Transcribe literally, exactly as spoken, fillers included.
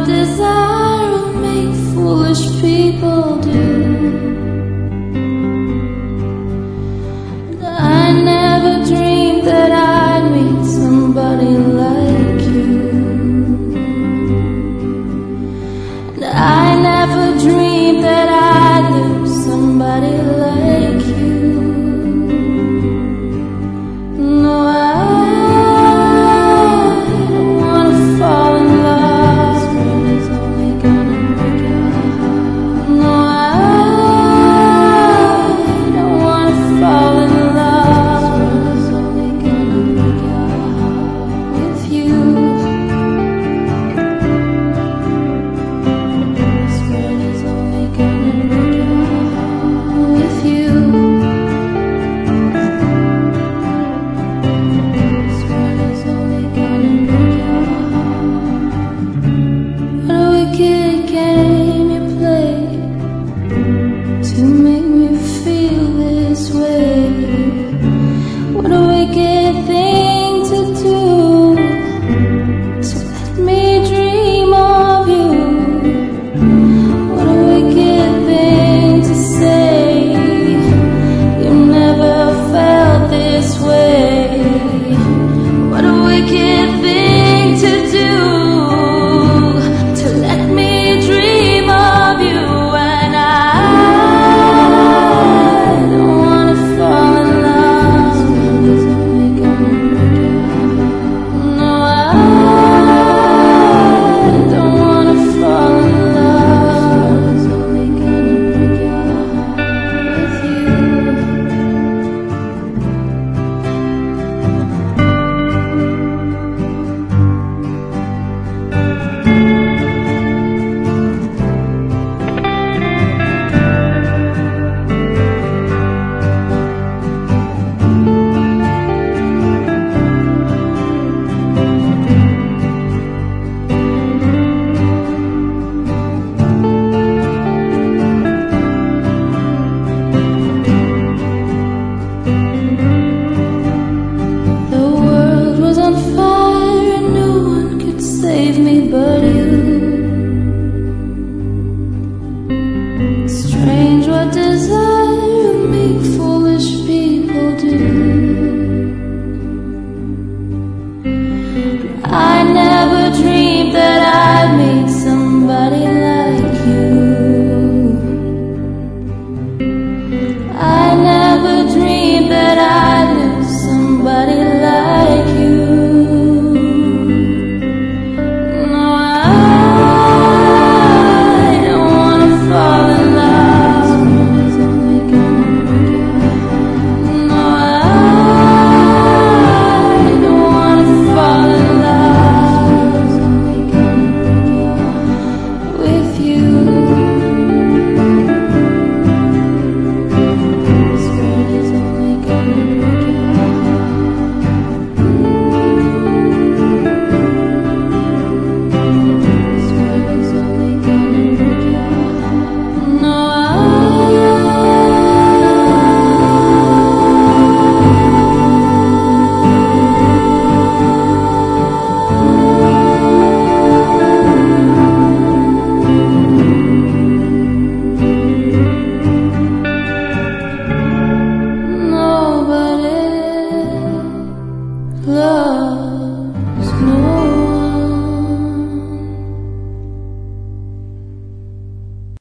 what desire will make foolish people do. I never dreamed that I'd meet somebody like you. And I never dreamed that I'd lose somebody like you. No, I don't wanna fall in love. This world is only gonna break your heart. No, I don't wanna fall in love. This world is only gonna break your heart with you. This world is only gonna break your heart with you. This world is only gonna break your heart. What a wicked game you play to make me feel this way. What a wicked thing